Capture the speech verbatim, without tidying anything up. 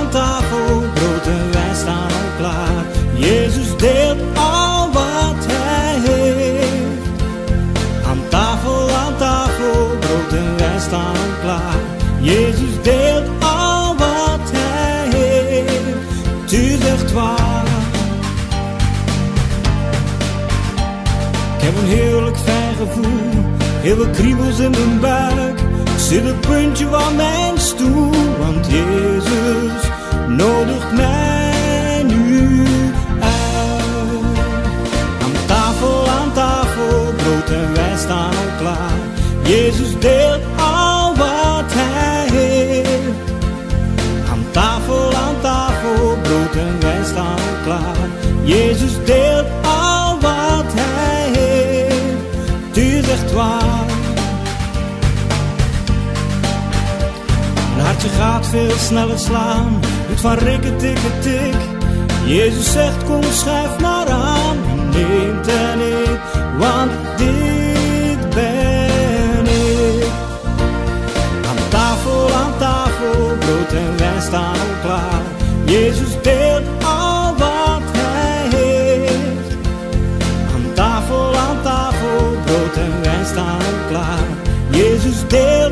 aan tafel, brood en wijn staan al klaar. Jezus deelt al wat hij heeft. Aan tafel, aan tafel, brood en wijn staan al klaar. Jezus deelt al wat hij heeft. Tu zegt waar. Ik heb een heerlijk fijn gevoel, heel veel kriebels in mijn buik. Ik zit op het puntje van mijn stoel, want Jezus nodigt mij nu uit. Aan tafel, aan tafel, brood en wijn staan al klaar. Jezus deelt al wat hij heeft. Aan tafel, aan tafel, brood en wijn staan al klaar. Jezus deelt al wat hij heeft. Het is echt waar. Mijn hartje gaat veel sneller slaan, doet van rikken, tikken, tik. Jezus zegt kom schuif maar aan, neemt en ik, want dit ben ik. Aan tafel, aan tafel, brood en wijn staan al klaar. Jezus deelt al wat hij heeft. Aan tafel, aan tafel, brood en wijn staan al klaar. Jezus deelt